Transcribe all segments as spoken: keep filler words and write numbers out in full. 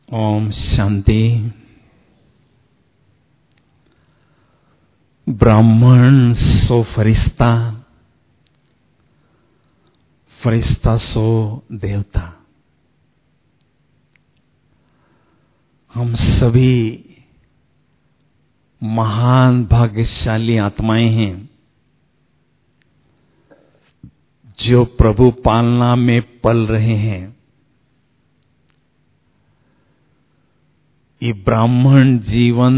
ओम शांति। ब्राह्मण सो फरिश्ता, फरिश्ता सो देवता। हम सभी महान भाग्यशाली आत्माएं हैं जो प्रभु पालना में पल रहे हैं। ये ब्राह्मण जीवन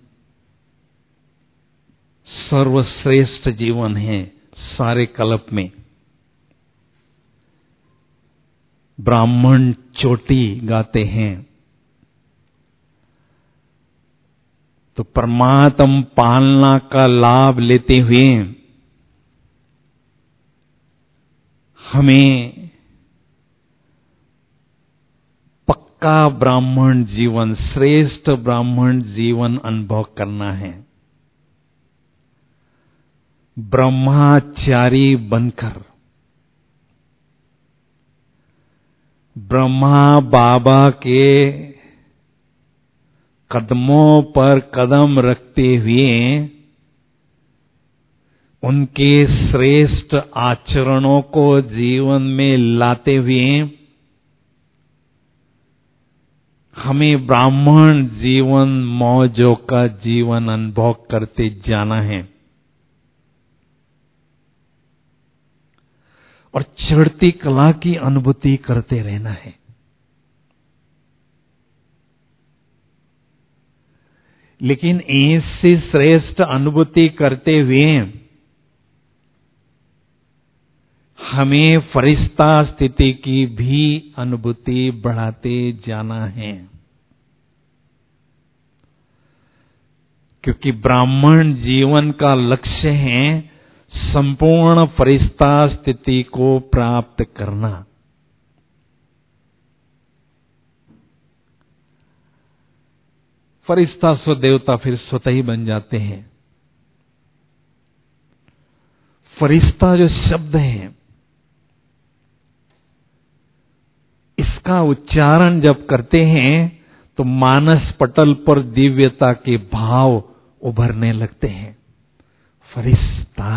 सर्वश्रेष्ठ जीवन है सारे कल्प में। ब्राह्मण चोटी गाते हैं तो परमात्म पालना का लाभ लेते हुए हमें पक्का ब्राह्मण जीवन, श्रेष्ठ ब्राह्मण जीवन अनुभव करना है। ब्रह्मचारी बनकर, ब्रह्मा बाबा के कदमों पर कदम रखते हुए उनके श्रेष्ठ आचरणों को जीवन में लाते हुए हमें ब्राह्मण जीवन मौजों का जीवन अनुभव करते जाना है और चढ़ती कला की अनुभूति करते रहना है। लेकिन ऐसी श्रेष्ठ अनुभूति करते हुए हमें फरिश्ता स्थिति की भी अनुभूति बढ़ाते जाना है, क्योंकि ब्राह्मण जीवन का लक्ष्य है संपूर्ण फरिश्ता स्थिति को प्राप्त करना। फरिश्ता सो देवता फिर स्वतः ही बन जाते हैं। फरिश्ता जो शब्द है, इसका उच्चारण जब करते हैं तो मानस पटल पर दिव्यता के भाव उभरने लगते हैं। फरिश्ता,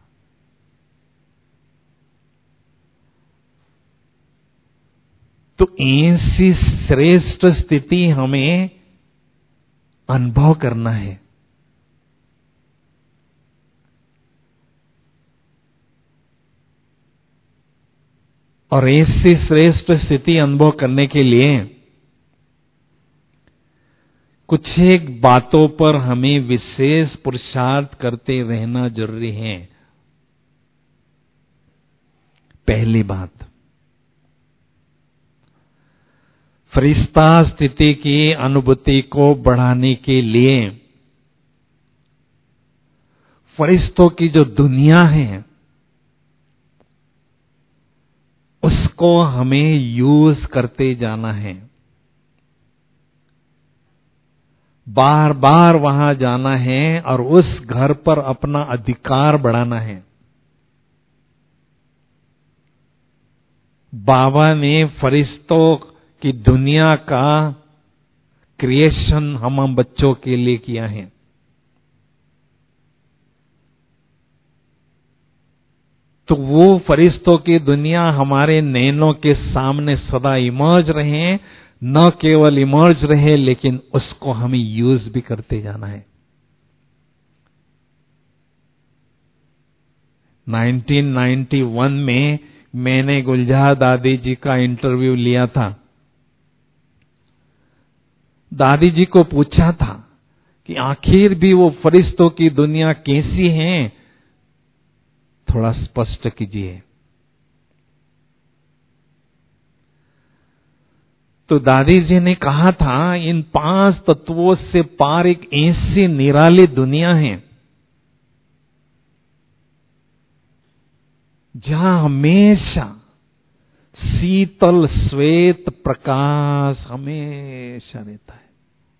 तो ऐसी श्रेष्ठ स्थिति हमें अनुभव करना है। और ऐसी श्रेष्ठ स्थिति अनुभव करने के लिए कुछ एक बातों पर हमें विशेष पुरुषार्थ करते रहना जरूरी है। पहली बात, फरिश्ता स्थिति की अनुभूति को बढ़ाने के लिए फरिश्तों की जो दुनिया है उसको हमें यूज करते जाना है। बार बार वहां जाना है और उस घर पर अपना अधिकार बढ़ाना है। बाबा ने फरिश्तों की दुनिया का क्रिएशन हम बच्चों के लिए किया है। तो वो फरिश्तों की दुनिया हमारे नैनों के सामने सदा इमर्ज रहे, न केवल इमर्ज रहे लेकिन उसको हमें यूज भी करते जाना है। नाइनटीन नाइंटी वन में मैंने गुलजार दादी जी का इंटरव्यू लिया था। दादी जी को पूछा था कि आखिर भी वो फरिश्तों की दुनिया कैसी है, थोड़ा स्पष्ट कीजिए। तो दादी जी ने कहा था, इन पांच तत्वों से पार एक ऐसी निराली दुनिया है जहां हमेशा शीतल श्वेत प्रकाश हमेशा रहता है।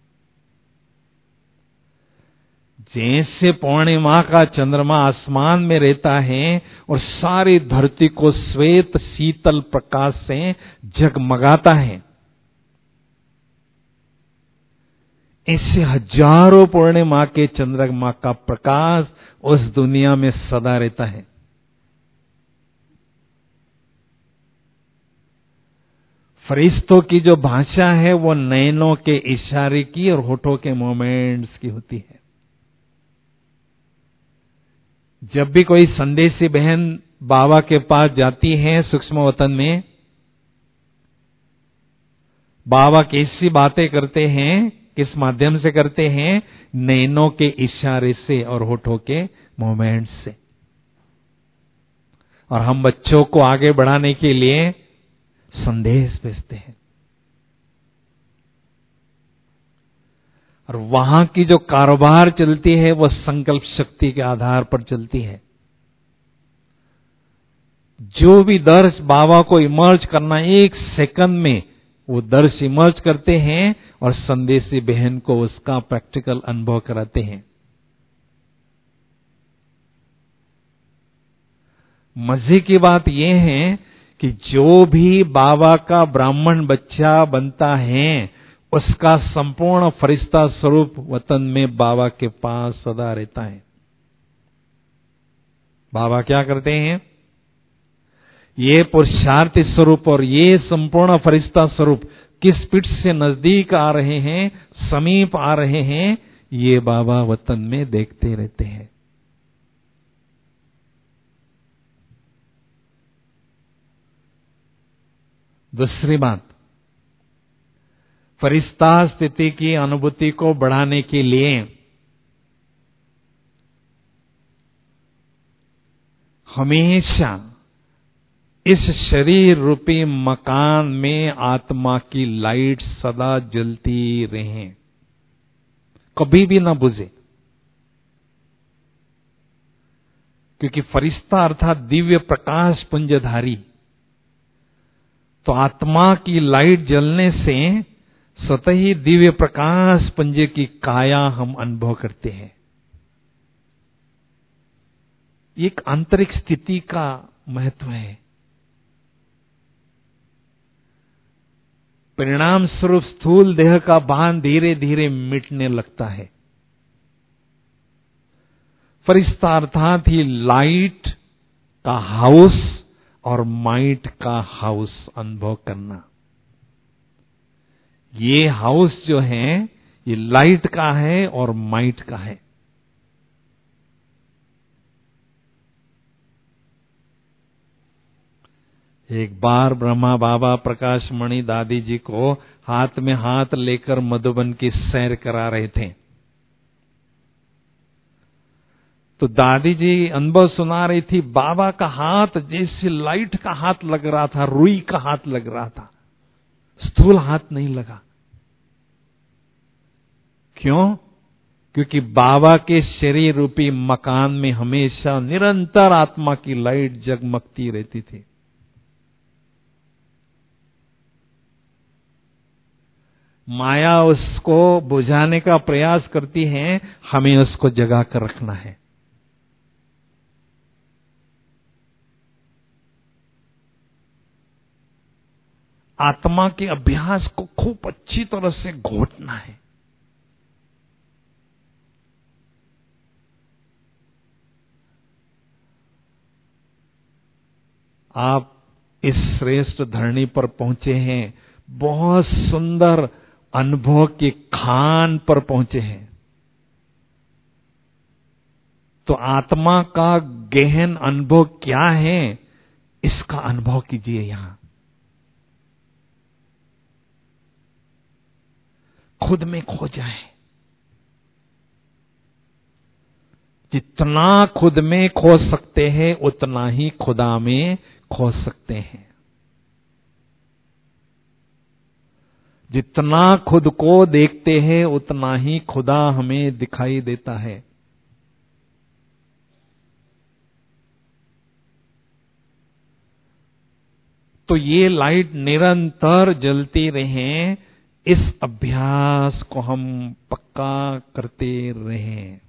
जैसे पूर्णिमा का चंद्रमा आसमान में रहता है और सारी धरती को श्वेत शीतल प्रकाश से जगमगाता है, ऐसे हजारों पूर्णिमा के चंद्रमा का प्रकाश उस दुनिया में सदा रहता है। फरिश्तों की जो भाषा है वो नैनों के इशारे की और होठों के मोमेंट्स की होती है। जब भी कोई संदेशी बहन बाबा के पास जाती है सूक्ष्म वतन में, बाबा कैसी बातें करते हैं, किस माध्यम से करते हैं? नैनों के इशारे से और होठों के मोमेंट्स से। और हम बच्चों को आगे बढ़ाने के लिए संदेश भेजते हैं। और वहां की जो कारोबार चलती है वो संकल्प शक्ति के आधार पर चलती है। जो भी दर्श बाबा को इमर्ज करना, एक सेकंड में वो दर्श इमर्ज करते हैं और संदेशी बहन को उसका प्रैक्टिकल अनुभव कराते हैं। मजे की बात यह है कि जो भी बाबा का ब्राह्मण बच्चा बनता है उसका संपूर्ण फरिश्ता स्वरूप वतन में बाबा के पास सदा रहता है। बाबा क्या करते हैं? ये पुरुषार्थी स्वरूप और ये संपूर्ण फरिश्ता स्वरूप किस पीठ से नजदीक आ रहे हैं, समीप आ रहे हैं, ये बाबा वतन में देखते रहते हैं। दूसरी बात, फरिश्ता स्थिति की अनुभूति को बढ़ाने के लिए हमेशा इस शरीर रूपी मकान में आत्मा की लाइट सदा जलती रहे, कभी भी ना बुझे। क्योंकि फरिश्ता अर्थात दिव्य प्रकाश पुंजधारी, तो आत्मा की लाइट जलने से स्वतः ही दिव्य प्रकाश पुंज की काया हम अनुभव करते हैं। एक आंतरिक स्थिति का महत्व है। परिणाम स्वरूप स्थूल देह का बांध धीरे धीरे मिटने लगता है। फरिश्ता अर्थात ही लाइट का हाउस और माइट का हाउस अनुभव करना। ये हाउस जो है ये लाइट का है और माइट का है। एक बार ब्रह्मा बाबा प्रकाश मणि दादी जी को हाथ में हाथ लेकर मधुबन की सैर करा रहे थे। तो दादी जी अनुभव सुना रही थी, बाबा का हाथ जैसे लाइट का हाथ लग रहा था, रुई का हाथ लग रहा था, स्थूल हाथ नहीं लगा। क्यों? क्योंकि बाबा के शरीर रूपी मकान में हमेशा निरंतर आत्मा की लाइट जगमगती रहती थी। माया उसको बुझाने का प्रयास करती है, हमें उसको जगा कर रखना है। आत्मा के अभ्यास को खूब अच्छी तरह से घोटना है। आप इस श्रेष्ठ धरणी पर पहुंचे हैं, बहुत सुंदर अनुभव के खान पर पहुंचे हैं। तो आत्मा का गहन अनुभव क्या है, इसका अनुभव कीजिए। यहां खुद में खो जाए। जितना खुद में खो सकते हैं उतना ही खुदा में खो सकते हैं। जितना खुद को देखते हैं उतना ही खुदा हमें दिखाई देता है। तो ये लाइट निरंतर जलती रहें, इस अभ्यास को हम पक्का करते रहें।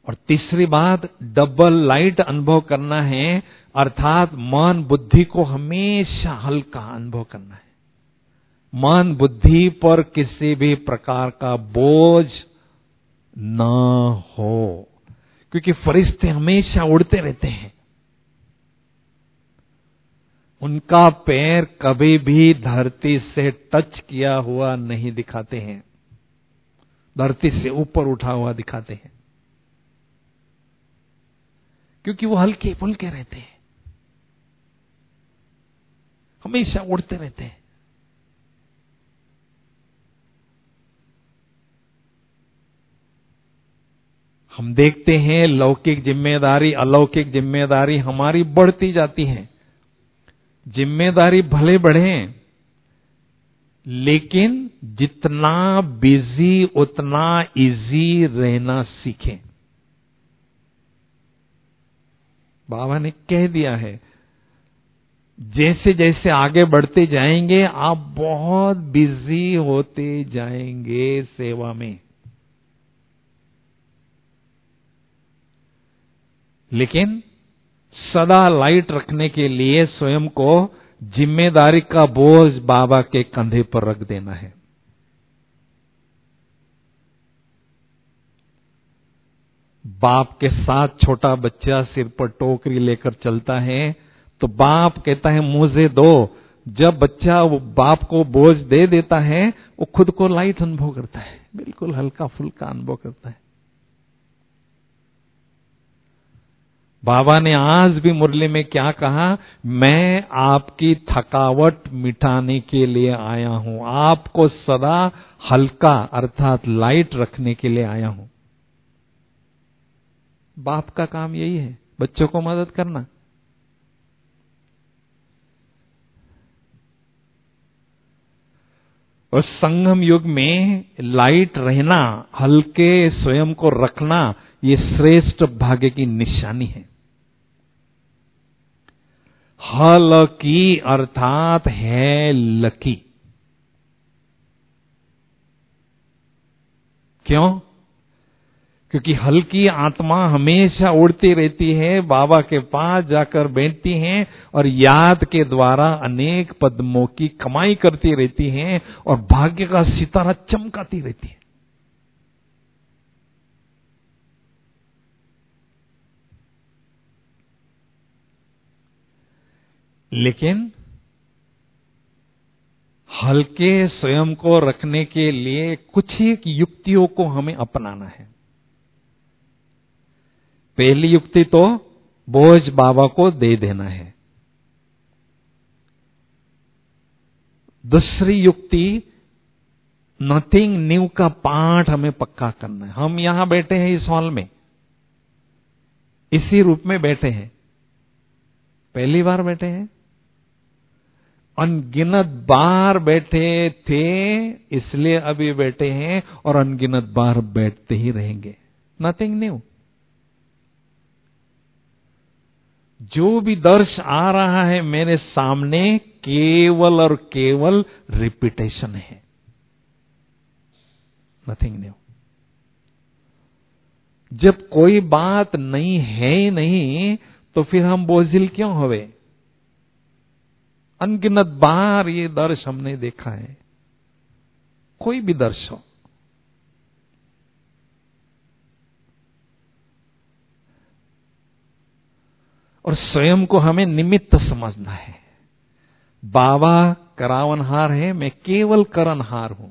और तीसरी बात, डबल लाइट अनुभव करना है, अर्थात मन बुद्धि को हमेशा हल्का अनुभव करना है। मन बुद्धि पर किसी भी प्रकार का बोझ न हो, क्योंकि फरिश्ते हमेशा उड़ते रहते हैं। उनका पैर कभी भी धरती से टच किया हुआ नहीं दिखाते हैं, धरती से ऊपर उठा हुआ दिखाते हैं, क्योंकि वो हल्के फुल्के रहते हैं, हमेशा उड़ते रहते हैं। हम देखते हैं लौकिक जिम्मेदारी, अलौकिक जिम्मेदारी हमारी बढ़ती जाती है। जिम्मेदारी भले बढ़े, लेकिन जितना बिजी उतना इजी रहना सीखें। बाबा ने कह दिया है, जैसे जैसे आगे बढ़ते जाएंगे आप बहुत बिजी होते जाएंगे सेवा में, लेकिन सदा लाइट रखने के लिए स्वयं को जिम्मेदारी का बोझ बाबा के कंधे पर रख देना है। बाप के साथ छोटा बच्चा सिर पर टोकरी लेकर चलता है तो बाप कहता है मुझे दो। जब बच्चा वो बाप को बोझ दे देता है, वो खुद को लाइट अनुभव करता है, बिल्कुल हल्का फुल्का अनुभव करता है। बाबा ने आज भी मुरली में क्या कहा, मैं आपकी थकावट मिटाने के लिए आया हूं, आपको सदा हल्का अर्थात लाइट रखने के लिए आया हूं। बाप का काम यही है, बच्चों को मदद करना। और संगम युग में लाइट रहना, हल्के स्वयं को रखना, ये श्रेष्ठ भाग्य की निशानी है। हलकी अर्थात है लकी। क्यों? क्योंकि हल्की आत्मा हमेशा उड़ती रहती है, बाबा के पास जाकर बैठती हैं और याद के द्वारा अनेक पद्मों की कमाई करती रहती हैं और भाग्य का सितारा चमकाती रहती है। लेकिन हल्के स्वयं को रखने के लिए कुछ एक युक्तियों को हमें अपनाना है। पहली युक्ति तो बोझ बाबा को दे देना है। दूसरी युक्ति नथिंग न्यू का पाठ हमें पक्का करना है। हम यहां बैठे हैं इस हॉल में, इसी रूप में बैठे हैं, पहली बार बैठे हैं, अनगिनत बार बैठे थे इसलिए अभी बैठे हैं और अनगिनत बार बैठते ही रहेंगे। Nothing new. जो भी दर्श आ रहा है मेरे सामने केवल और केवल रिपीटेशन है, नथिंग न्यू। जब कोई बात नहीं है ही नहीं तो फिर हम बोझिल क्यों होवे? अनगिनत बार ये दर्श हमने देखा है, कोई भी दर्श हो। और स्वयं को हमें निमित्त समझना है। बाबा करावनहार है, मैं केवल करनहार हूं।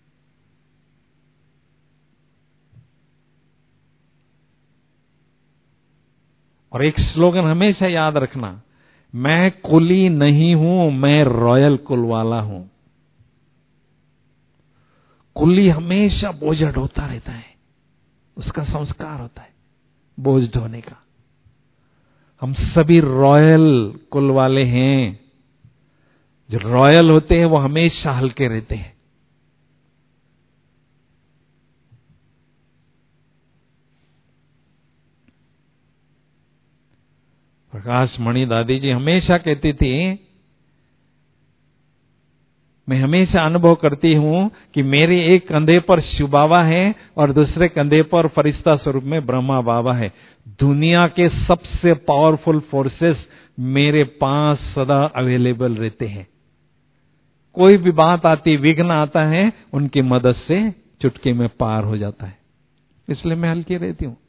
और एक स्लोगन हमेशा याद रखना, मैं कुली नहीं हूं, मैं रॉयल कुल वाला हूं। कुली हमेशा बोझ ढोता रहता है, उसका संस्कार होता है बोझ ढोने का। हम सभी रॉयल कुल वाले हैं। जो रॉयल होते हैं वो हमेशा हल्के रहते हैं। प्रकाश मणि दादी जी हमेशा कहती थी, मैं हमेशा अनुभव करती हूं कि मेरे एक कंधे पर शिव बाबा है और दूसरे कंधे पर फरिश्ता स्वरूप में ब्रह्मा बाबा है। दुनिया के सबसे पावरफुल फोर्सेस मेरे पास सदा अवेलेबल रहते हैं। कोई भी बात आती, विघ्न आता है, उनकी मदद से चुटकी में पार हो जाता है। इसलिए मैं हल्की रहती हूं।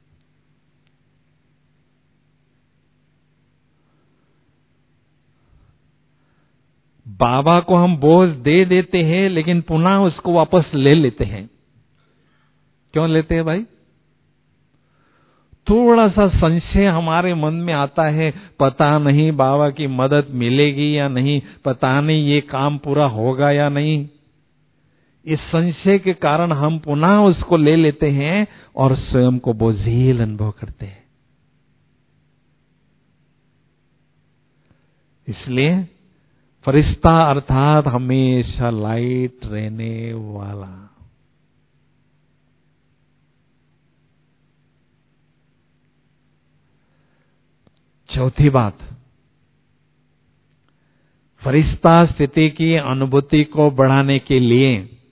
बाबा को हम बोझ दे देते हैं, लेकिन पुनः उसको वापस ले लेते हैं। क्यों लेते हैं भाई? थोड़ा सा संशय हमारे मन में आता है, पता नहीं बाबा की मदद मिलेगी या नहीं, पता नहीं ये काम पूरा होगा या नहीं। इस संशय के कारण हम पुनः उसको ले लेते हैं और स्वयं को बोझिल अनुभव करते हैं। इसलिए फरिश्ता अर्थात हमेशा लाइट रहने वाला। चौथी बात, फरिश्ता स्थिति की अनुभूति को बढ़ाने के लिए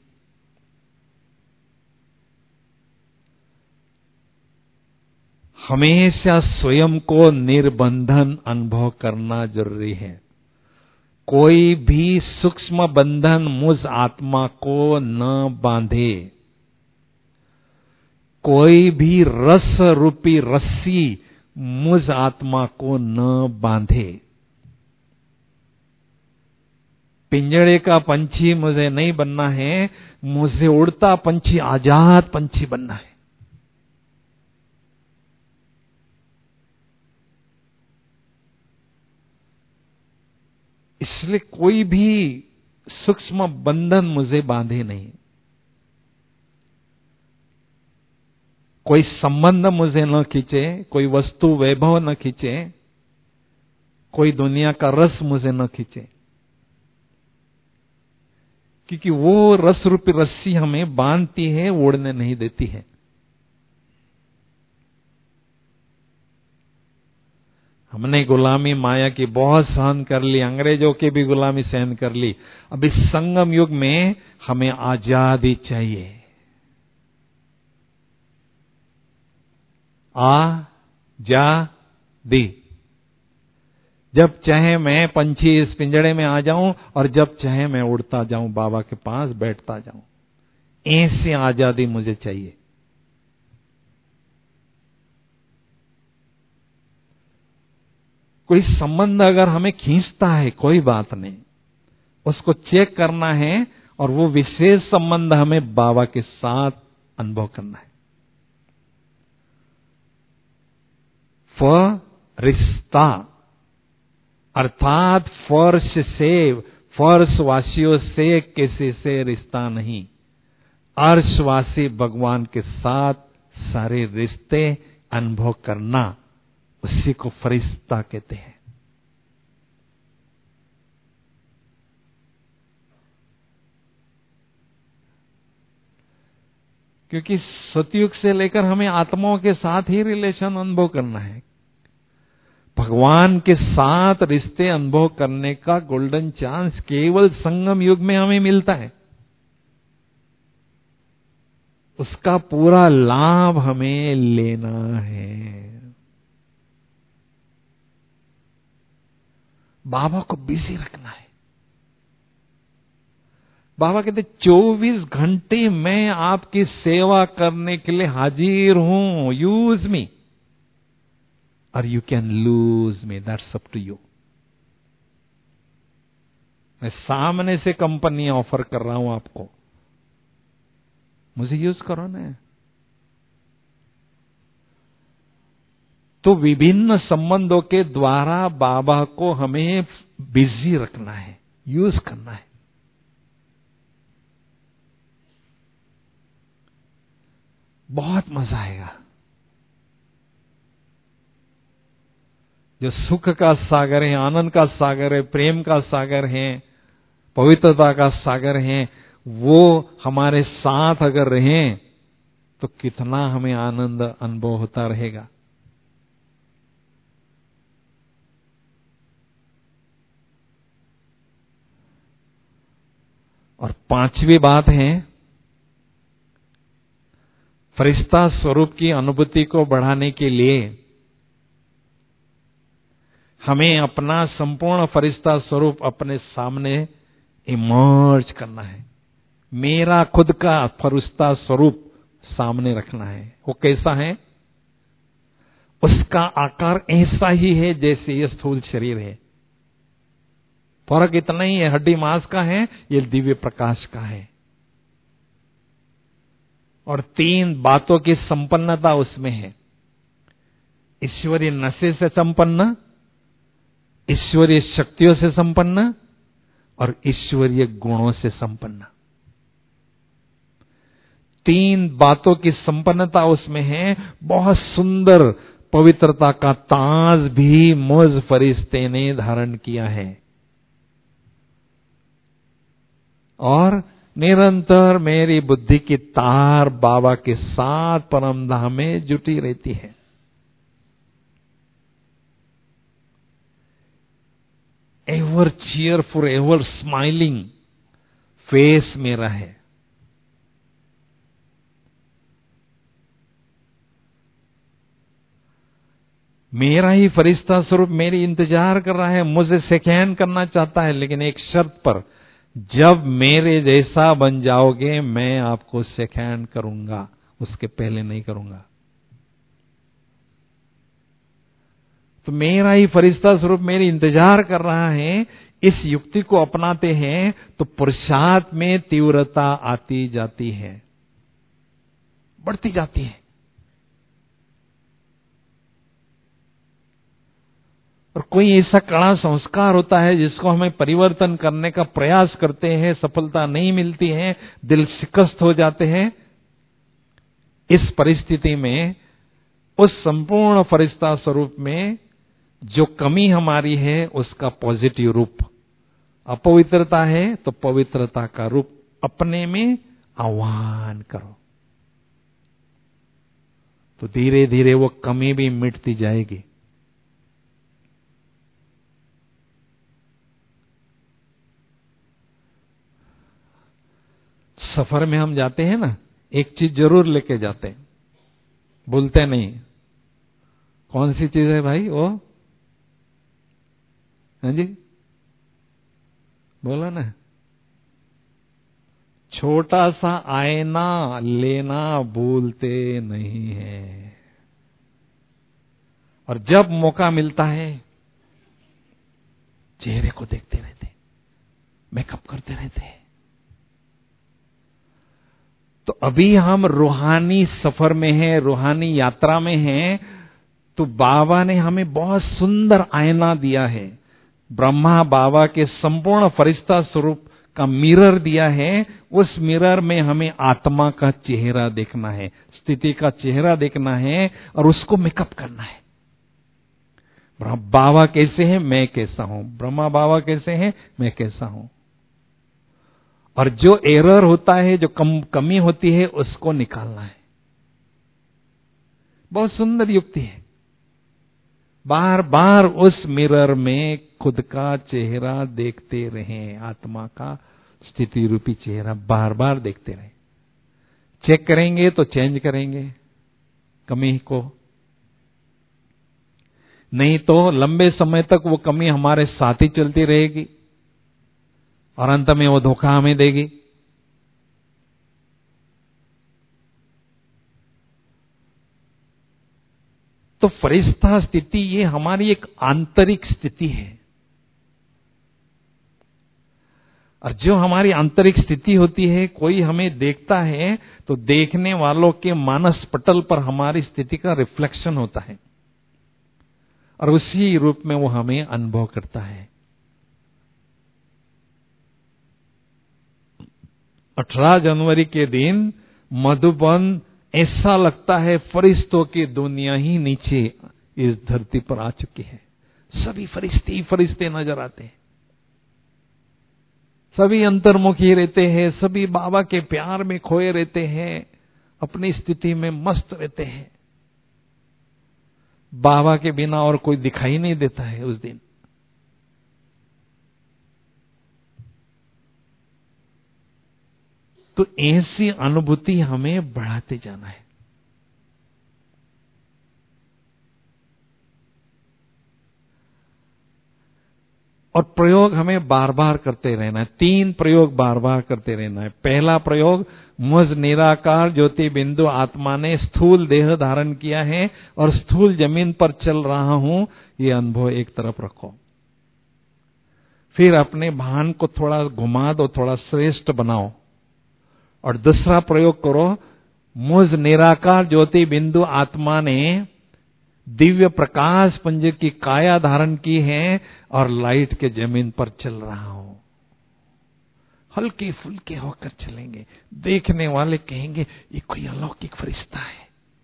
हमेशा स्वयं को निर्बंधन अनुभव करना जरूरी है। कोई भी सूक्ष्म बंधन मुझ आत्मा को न बांधे, कोई भी रस रूपी रस्सी मुझ आत्मा को न बांधे। पिंजड़े का पंछी मुझे नहीं बनना है, मुझे उड़ता पंछी, आजाद पंछी बनना है। इसलिए कोई भी सूक्ष्म बंधन मुझे बांधे नहीं, कोई संबंध मुझे न खींचे, कोई वस्तु वैभव न खींचे, कोई दुनिया का रस मुझे न खींचे, क्योंकि वो रस रूपी रस्सी हमें बांधती है, उड़ने नहीं देती है। हमने गुलामी माया की बहुत सहन कर ली, अंग्रेजों की भी गुलामी सहन कर ली। अब इस संगम युग में हमें आजादी चाहिए। आ जा दी। जब चाहे मैं पंछी इस पिंजड़े में आ जाऊं और जब चाहे मैं उड़ता जाऊं, बाबा के पास बैठता जाऊं। ऐसी आजादी मुझे चाहिए। कोई संबंध अगर हमें खींचता है, कोई बात नहीं, उसको चेक करना है और वो विशेष संबंध हमें बाबा के साथ अनुभव करना है। फरिश्ता अर्थात फर्श से, फर्शवासियों से किसी से रिश्ता नहीं, अर्शवासी भगवान के साथ सारे रिश्ते अनुभव करना, उसी को फरिश्ता कहते हैं। क्योंकि सतयुग से लेकर हमें आत्माओं के साथ ही रिलेशन अनुभव करना है। भगवान के साथ रिश्ते अनुभव करने का गोल्डन चांस केवल संगम युग में हमें मिलता है। उसका पूरा लाभ हमें लेना है। बाबा को बिजी रखना है। बाबा कहते चौबीस घंटे मैं आपकी सेवा करने के लिए हाजिर हूं, use me or you can lose me, that's up to you. मैं सामने से कंपनी ऑफर कर रहा हूं आपको, मुझे यूज करो ना। तो विभिन्न संबंधों के द्वारा बाबा को हमें बिजी रखना है, यूज करना है। बहुत मजा आएगा। जो सुख का सागर है, आनंद का सागर है, प्रेम का सागर है, पवित्रता का सागर है, वो हमारे साथ अगर रहें तो कितना हमें आनंद अनुभव होता रहेगा। पांचवी बात है, फरिश्ता स्वरूप की अनुभूति को बढ़ाने के लिए हमें अपना संपूर्ण फरिश्ता स्वरूप अपने सामने इमर्ज करना है। मेरा खुद का फरिश्ता स्वरूप सामने रखना है। वो कैसा है? उसका आकार ऐसा ही है जैसे ये स्थूल शरीर है। फर्क इतना ही है, हड्डी मांस का है, ये दिव्य प्रकाश का है। और तीन बातों की संपन्नता उसमें है। ईश्वरीय नशे से संपन्न, ईश्वरीय शक्तियों से संपन्न और ईश्वरीय गुणों से संपन्न। तीन बातों की संपन्नता उसमें है। बहुत सुंदर पवित्रता का ताज भी मुझ फरिश्ते ने धारण किया है और निरंतर मेरी बुद्धि की तार बाबा के साथ परम धाम में जुटी रहती है। Ever cheerful, ever smiling face मेरा है। मेरा ही फरिश्ता स्वरूप मेरी इंतजार कर रहा है, मुझे सेकैन करना चाहता है, लेकिन एक शर्त पर, जब मेरे जैसा बन जाओगे मैं आपको सेकैन करूंगा, उसके पहले नहीं करूंगा। तो मेरा ही फरिश्ता स्वरूप मेरी इंतजार कर रहा है। इस युक्ति को अपनाते हैं तो पुरुषार्थ में तीव्रता आती जाती है, बढ़ती जाती है। और कोई ऐसा कड़ा संस्कार होता है जिसको हमें परिवर्तन करने का प्रयास करते हैं, सफलता नहीं मिलती है, दिल शिकस्त हो जाते हैं। इस परिस्थिति में उस संपूर्ण फरिश्ता स्वरूप में जो कमी हमारी है उसका पॉजिटिव रूप, अपवित्रता है तो पवित्रता का रूप अपने में आह्वान करो, तो धीरे धीरे वो कमी भी मिटती जाएगी। सफर में हम जाते हैं ना, एक चीज जरूर लेके जाते हैं, भूलते नहीं। कौन सी चीज है भाई वो? हाँ जी, बोला ना। छोटा सा आईना लेना भूलते नहीं है, और जब मौका मिलता है चेहरे को देखते रहते, मेकअप करते रहते हैं। तो अभी हम रूहानी सफर में हैं, रूहानी यात्रा में हैं, तो बाबा ने हमें बहुत सुंदर आईना दिया है। ब्रह्मा बाबा के संपूर्ण फरिश्ता स्वरूप का मिरर दिया है। उस मिरर में हमें आत्मा का चेहरा देखना है, स्थिति का चेहरा देखना है और उसको मेकअप करना है। बाबा कैसे हैं, मैं कैसा हूं। ब्रह्मा बाबा कैसे हैं, मैं कैसा हूं। और जो एरर होता है, जो कम कमी होती है, उसको निकालना है। बहुत सुंदर युक्ति है। बार बार उस मिरर में खुद का चेहरा देखते रहें, आत्मा का स्थिति रूपी चेहरा बार बार देखते रहें। चेक करेंगे तो चेंज करेंगे कमी को, नहीं तो लंबे समय तक वो कमी हमारे साथ ही चलती रहेगी और अंत में वो धोखा हमें देगी। तो फरिश्ता स्थिति ये हमारी एक आंतरिक स्थिति है, और जो हमारी आंतरिक स्थिति होती है, कोई हमें देखता है तो देखने वालों के मानस पटल पर हमारी स्थिति का रिफ्लेक्शन होता है और उसी रूप में वो हमें अनुभव करता है। अठारह जनवरी के दिन मधुबन ऐसा लगता है फरिश्तों की दुनिया ही नीचे इस धरती पर आ चुकी है। सभी फरिश्ते ही फरिश्ते नजर आते हैं, सभी अंतर्मुखी रहते हैं, सभी बाबा के प्यार में खोए रहते हैं, अपनी स्थिति में मस्त रहते हैं। बाबा के बिना और कोई दिखाई नहीं देता है उस दिन। तो ऐसी अनुभूति हमें बढ़ाते जाना है। और प्रयोग हमें बार बार करते रहना है। तीन प्रयोग बार बार करते रहना है। पहला प्रयोग, मुझ निराकार ज्योति बिंदु आत्मा ने स्थूल देह धारण किया है और स्थूल जमीन पर चल रहा हूं, ये अनुभव एक तरफ रखो। फिर अपने भान को थोड़ा घुमा दो, थोड़ा श्रेष्ठ बनाओ और दूसरा प्रयोग करो, मुझ निराकार ज्योति बिंदु आत्मा ने दिव्य प्रकाश पुंज की काया धारण की है और लाइट के जमीन पर चल रहा हूं। हल्के फुल्के होकर चलेंगे, देखने वाले कहेंगे ये कोई अलौकिक फरिश्ता है।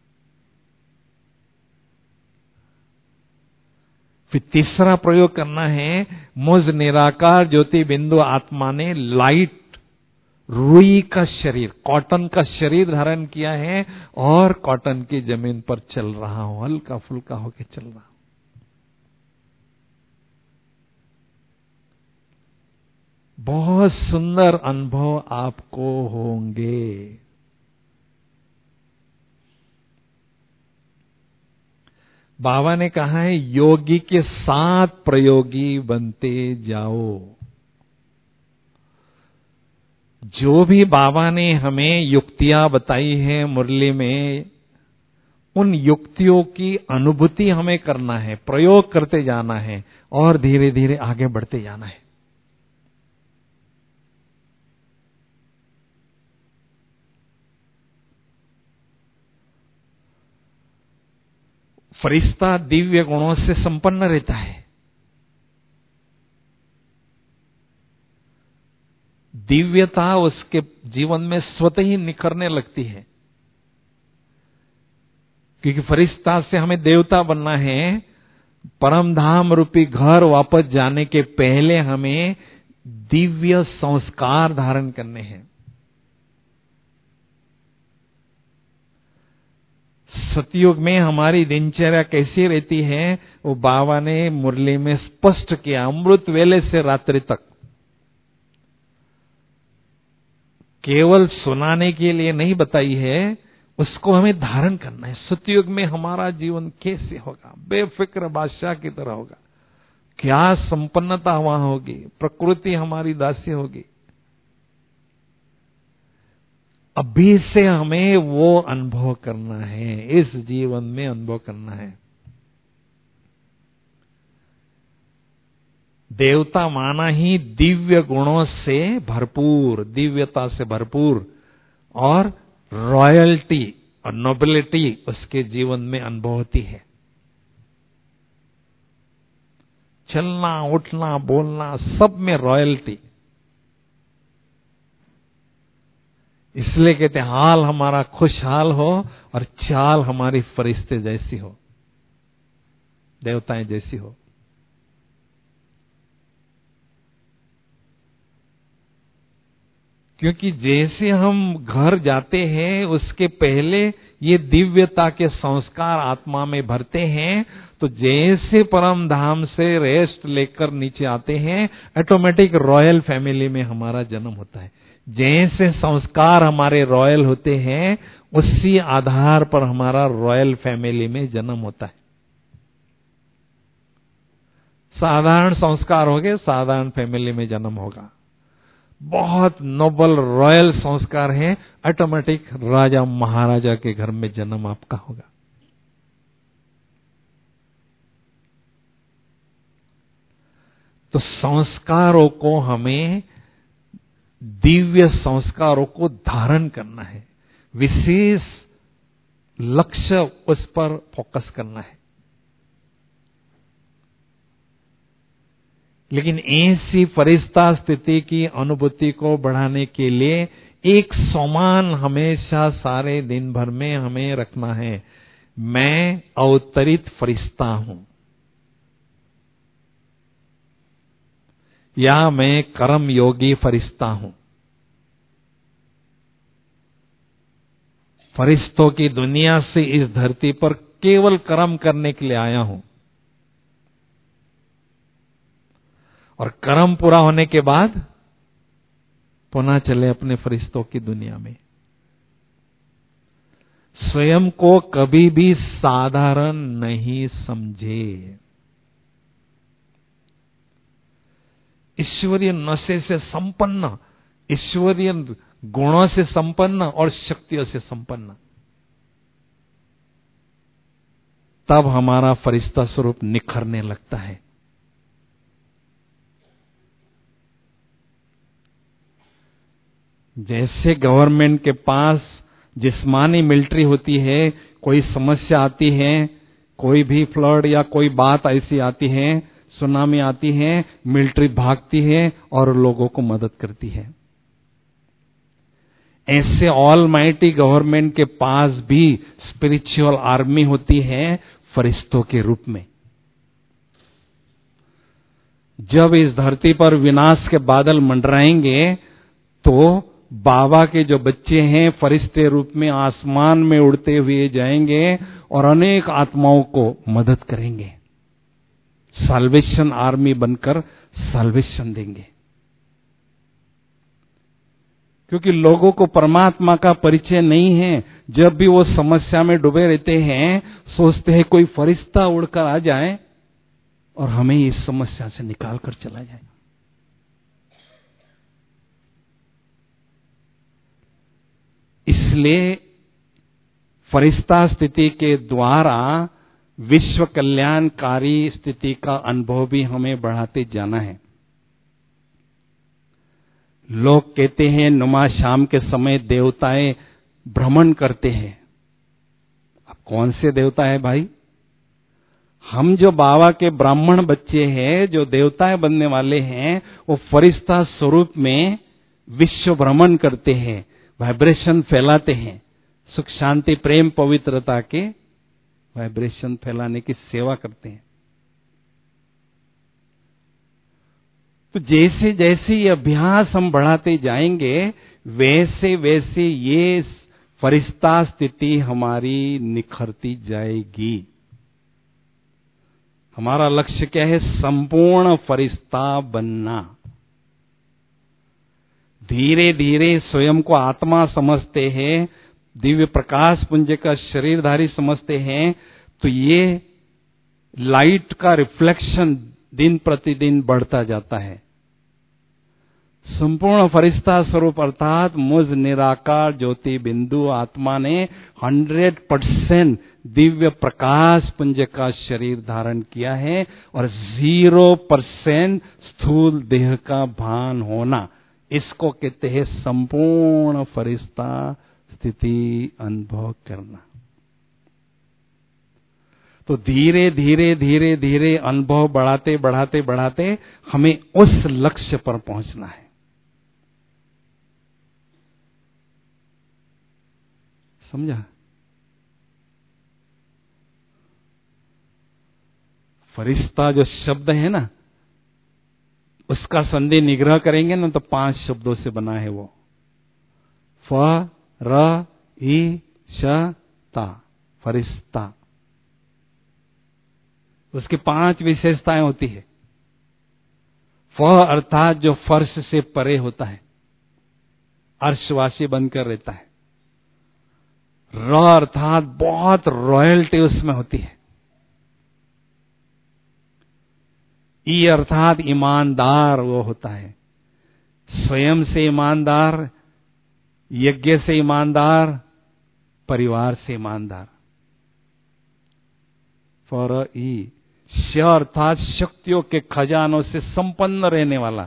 फिर तीसरा प्रयोग करना है, मुझ निराकार ज्योति बिंदु आत्मा ने लाइट रुई का शरीर, कॉटन का शरीर धारण किया है और कॉटन की जमीन पर चल रहा हूं, हल्का फुल्का होकर चल रहा हूं। बहुत सुंदर अनुभव आपको होंगे। बाबा ने कहा है, योगी के साथ प्रयोगी बनते जाओ। जो भी बाबा ने हमें युक्तियां बताई है मुरली में, उन युक्तियों की अनुभूति हमें करना है, प्रयोग करते जाना है और धीरे धीरे आगे बढ़ते जाना है। फरिश्ता दिव्य गुणों से संपन्न रहता है। दिव्यता उसके जीवन में स्वतः ही निखरने लगती है, क्योंकि फरिश्ता से हमें देवता बनना है। परम धाम रूपी घर वापस जाने के पहले हमें दिव्य संस्कार धारण करने हैं। सतयुग में हमारी दिनचर्या कैसी रहती है, वो बाबा ने मुरली में स्पष्ट किया। अमृत वेले से रात्रि तक केवल सुनाने के लिए नहीं बताई है, उसको हमें धारण करना है। सतयुग में हमारा जीवन कैसे होगा, बेफिक्र बादशाह की तरह होगा। क्या संपन्नता वहां होगी, प्रकृति हमारी दासी होगी। अभी से हमें वो अनुभव करना है, इस जीवन में अनुभव करना है। देवता माना ही दिव्य गुणों से भरपूर, दिव्यता से भरपूर और रॉयल्टी और नोबिलिटी उसके जीवन में अनुभव होती है। चलना, उठना, बोलना, सब में रॉयल्टी। इसलिए कहते हैं, हाल हमारा खुशहाल हो और चाल हमारी फरिश्ते जैसी हो, देवताएं जैसी हो। क्योंकि जैसे हम घर जाते हैं, उसके पहले ये दिव्यता के संस्कार आत्मा में भरते हैं, तो जैसे परम धाम से रेस्ट लेकर नीचे आते हैं, ऑटोमेटिक रॉयल फैमिली में हमारा जन्म होता है। जैसे संस्कार हमारे रॉयल होते हैं, उसी आधार पर हमारा रॉयल फैमिली में जन्म होता है। साधारण संस्कार हो गए, साधारण फैमिली में जन्म होगा। बहुत नोबल रॉयल संस्कार है, ऑटोमेटिक राजा महाराजा के घर में जन्म आपका होगा। तो संस्कारों को हमें, दिव्य संस्कारों को धारण करना है, विशेष लक्ष्य उस पर फोकस करना है। लेकिन ऐसी फरिश्ता स्थिति की अनुभूति को बढ़ाने के लिए एक समान हमेशा सारे दिन भर में हमें रखना है, मैं अवतरित फरिश्ता हूं या मैं कर्म योगी फरिश्ता हूं। फरिश्तों की दुनिया से इस धरती पर केवल कर्म करने के लिए आया हूं, और कर्म पूरा होने के बाद पुनः चले अपने फरिश्तों की दुनिया में। स्वयं को कभी भी साधारण नहीं समझे। ईश्वरीय नशे से संपन्न, ईश्वरीय गुणों से संपन्न और शक्तियों से संपन्न, तब हमारा फरिश्ता स्वरूप निखरने लगता है। जैसे गवर्नमेंट के पास जिस्मानी मिलिट्री होती है, कोई समस्या आती है, कोई भी फ्लड या कोई बात ऐसी आती है, सुनामी आती है, मिलिट्री भागती है और लोगों को मदद करती है। ऐसे ऑलमाइटी गवर्नमेंट के पास भी स्पिरिचुअल आर्मी होती है, फरिश्तों के रूप में। जब इस धरती पर विनाश के बादल मंडराएंगे तो बाबा के जो बच्चे हैं फरिश्ते रूप में आसमान में उड़ते हुए जाएंगे और अनेक आत्माओं को मदद करेंगे, साल्वेशन आर्मी बनकर साल्वेशन देंगे। क्योंकि लोगों को परमात्मा का परिचय नहीं है। जब भी वो समस्या में डूबे रहते हैं, सोचते हैं कोई फरिश्ता उड़कर आ जाए और हमें इस समस्या से निकाल कर चला जाए। इसलिए फरिश्ता स्थिति के द्वारा विश्व कल्याणकारी स्थिति का अनुभव भी हमें बढ़ाते जाना है। लोग कहते हैं नुमा शाम के समय देवताएं भ्रमण करते हैं। अब कौन से देवता है भाई? हम जो बाबा के ब्राह्मण बच्चे हैं, जो देवताएं बनने वाले हैं, वो फरिश्ता स्वरूप में विश्व भ्रमण करते हैं, वाइब्रेशन फैलाते हैं, सुख शांति प्रेम पवित्रता के वाइब्रेशन फैलाने की सेवा करते हैं। तो जैसे जैसे ये अभ्यास हम बढ़ाते जाएंगे, वैसे वैसे ये फरिश्ता स्थिति हमारी निखरती जाएगी। हमारा लक्ष्य क्या है? संपूर्ण फरिश्ता बनना। धीरे धीरे स्वयं को आत्मा समझते हैं, दिव्य प्रकाश पुंज का शरीरधारी समझते हैं, तो ये लाइट का रिफ्लेक्शन दिन प्रतिदिन बढ़ता जाता है। संपूर्ण फरिश्ता स्वरूप अर्थात मुझ निराकार ज्योति बिंदु आत्मा ने हंड्रेड परसेंट दिव्य प्रकाश पुंज का शरीर धारण किया है और जीरो परसेंट स्थूल देह का भान होना, इसको कहते हैं संपूर्ण फरिश्ता स्थिति अनुभव करना। तो धीरे धीरे धीरे धीरे अनुभव बढ़ाते बढ़ाते बढ़ाते हमें उस लक्ष्य पर पहुंचना है। समझा? फरिश्ता जो शब्द है ना, उसका संधि निग्रह करेंगे ना तो पांच शब्दों से बना है वो। फ र ई श ता, फरिश्ता। उसकी पांच विशेषताएं होती है। फ अर्थात जो फर्श से परे होता है, अर्शवासी बनकर रहता है। र अर्थात बहुत रॉयल्टी उसमें होती है। ई अर्थात ईमानदार वो होता है, स्वयं से ईमानदार, यज्ञ से ईमानदार, परिवार से ईमानदार। फॉर ई श अर्थात शक्तियों के खजानों से संपन्न रहने वाला,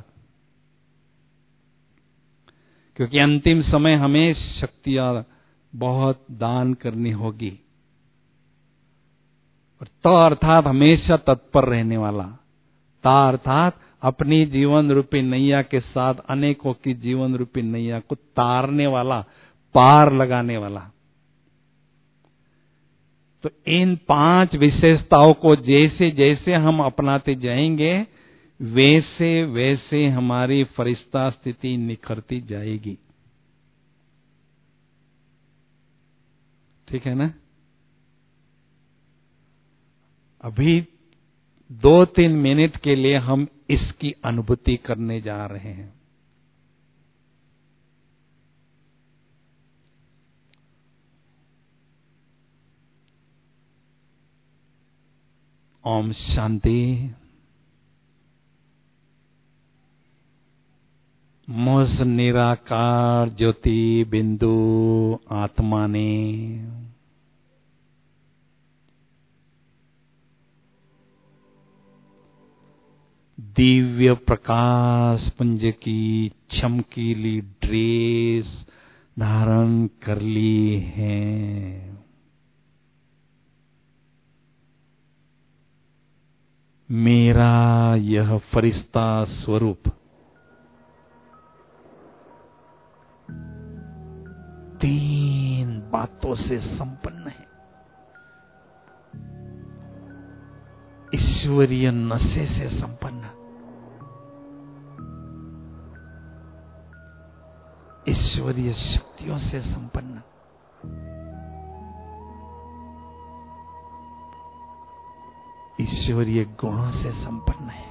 क्योंकि अंतिम समय हमें शक्तियां बहुत दान करनी होगी। और त अर्थात हमेशा तत्पर रहने वाला, ता अर्थात अपनी जीवन रूपी नैया के साथ अनेकों की जीवन रूपी नैया को तारने वाला, पार लगाने वाला। तो इन पांच विशेषताओं को जैसे जैसे हम अपनाते जाएंगे, वैसे वैसे हमारी फरिश्ता स्थिति निखरती जाएगी। ठीक है ना? अभी दो तीन मिनट के लिए हम इसकी अनुभूति करने जा रहे हैं। ओम शांति। मुझ निराकार ज्योति बिंदु आत्मा ने दिव्य प्रकाश पुंज की चमकीली ड्रेस धारण कर ली है। मेरा यह फरिश्ता स्वरूप तीन बातों से संपन्न है। ईश्वरीय नशे से संपन्न, ईश्वरीय शक्तियों से संपन्न, ईश्वरीय गुणों से संपन्न है।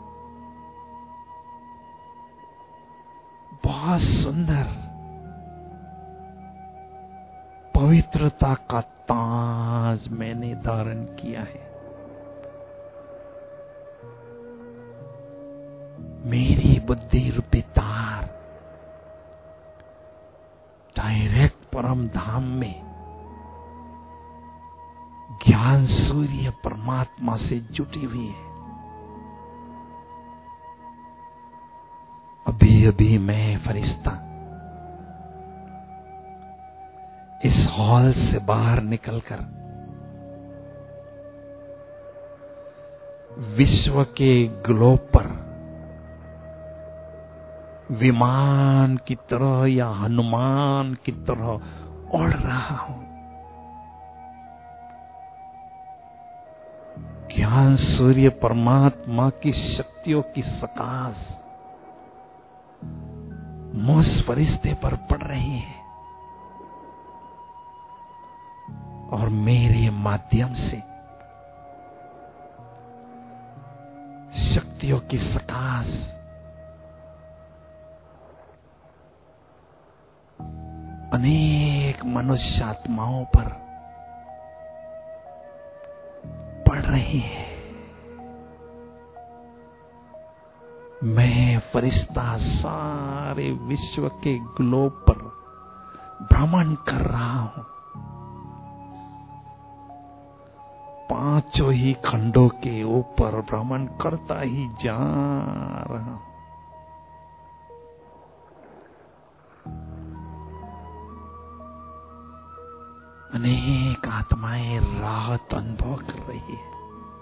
बहुत सुंदर पवित्रता का ताज मैंने धारण किया है। मेरी बुद्धि रूपी तार डायरेक्ट परम धाम में ज्ञान सूर्य परमात्मा से जुटी हुई है। अभी अभी मैं फरिश्ता इस हॉल से बाहर निकलकर विश्व के ग्लोब पर विमान की तरह या हनुमान की तरह उड़ रहा हूं। ज्ञान सूर्य परमात्मा की शक्तियों की सकाश मुझ फरिश्ते पर पड़ रही है और मेरे माध्यम से शक्तियों की सकाश अनेक मनुष्य आत्माओं पर पड़ रही है। मैं फरिश्ता सारे विश्व के ग्लोब पर भ्रमण कर रहा हूं। पांचों ही खंडों के ऊपर भ्रमण करता ही जा रहा हूं। अनेक आत्माएं राहत अनुभव कर रही है।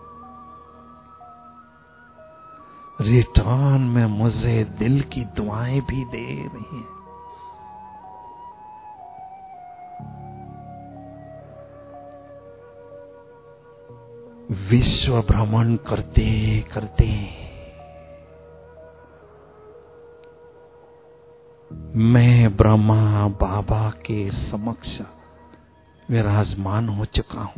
रिटर्न में मुझे दिल की दुआएं भी दे रही है। विश्व भ्रमण करते करते मैं ब्रह्मा बाबा के समक्ष विराजमान हो चुका हूं।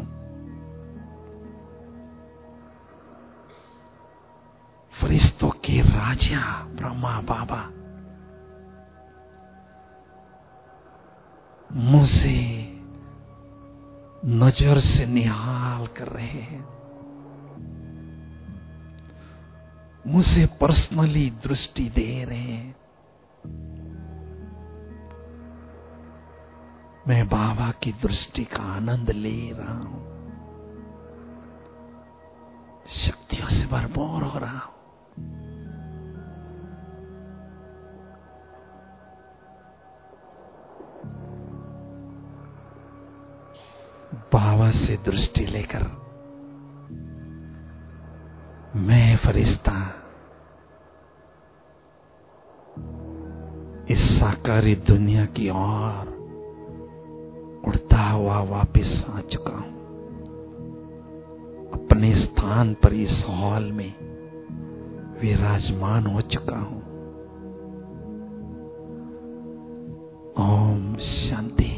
फरिश्तों के राजा ब्रह्मा बाबा मुझे नजर से निहाल कर रहे हैं। मुझे पर्सनली दृष्टि दे रहे हैं। मैं बाबा की दृष्टि का आनंद ले रहा हूं। शक्तियों से भरपूर हो रहा हूं। बाबा से दृष्टि लेकर मैं फरिश्ता इस साकारी दुनिया की ओर उड़ता हुआ वापस आ चुका हूं। अपने स्थान पर इस हॉल में विराजमान हो चुका हूं। ओम शांति।